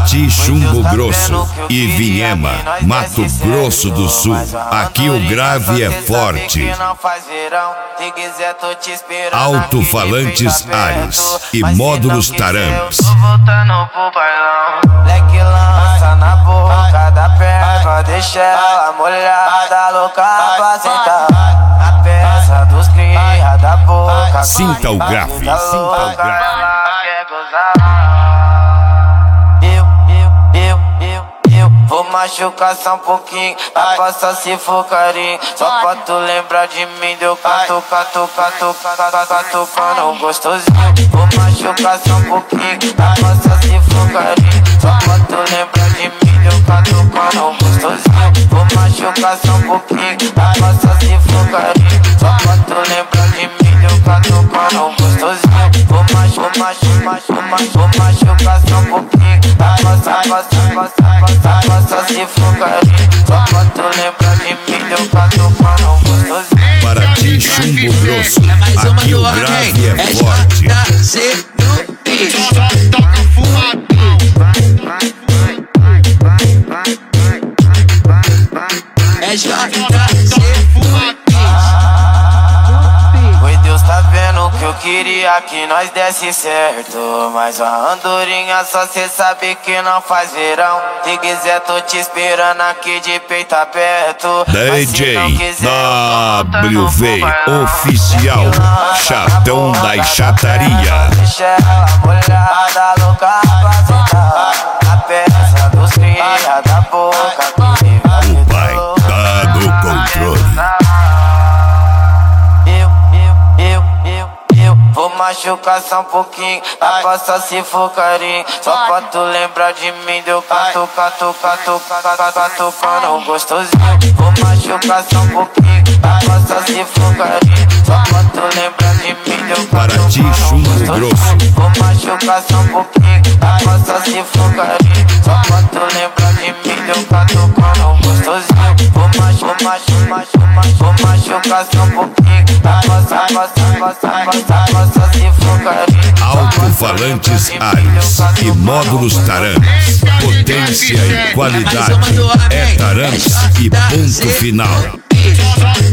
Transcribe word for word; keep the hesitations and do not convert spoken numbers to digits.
Paraty, Chumbo Grosso e Vinhema, Mato Grosso do Sul. Aqui o grave é forte. Alto-falantes Ares e módulos Taramps. Leque lança na boca da perna, deixa ela molhada, louca pra sentar. A peça dos cria da boca. Sinta o grave, sinta o grave. Eu, eu, eu, eu, eu vou machucar só um pouquinho, a passa se for carinho. Só pra tu lembrar de mim, deu cato, cato, cato, cato, catucando gostosinho. Vou machucar só um pouquinho, a passa se for carinho. Só pra tu lembrar de mim, deu catucando gostosinho. Vou machucar só um pouquinho, a passa se for carinho. Só pra tu lembrar de mim, deu catucando gostosinho. Vou machucar, vou machucar, vou machucar só um pouquinho, a passa, passa, passa, passa, passa se for carinho. Só pra tu lembrar de mim, deu catucando gostosinho. Paraty, Chumbo Grosso, aqui o grave é forte. É J C. Oi, Deus tá vendo que eu queria que nós desse certo, mas a andorinha só cê sabe que não faz verão. Se quiser tô te esperando aqui de peito aberto. D J W V Oficial, chatão da chataria. Deixa ela molhada, louca pra sentar. A peça dos cria da boca. O pai tá no controle. Eu, eu, eu, eu, eu vou machucar só um pouquinho, a passa se for carinho. Só pra tu lembrar de mim, deu cato, cato, cato, cato, catucando gostosinho. Vou machucar só um pouquinho, a passa se for carinho. Só pra tu lembrar de mim, deu Paraty, Chumbo Grosso. Vou machucar só um pouquinho, a passa se for carinho. Só pra tu lembrar de mim, deu catucando gostosinho. Vou machucar, machucar, vou machucar só um pouquinho, a passa, passa, passa, passa, passa se for carinho. Alto-falantes Ares e módulos Taramps. Potência e qualidade é Taramps e ponto final.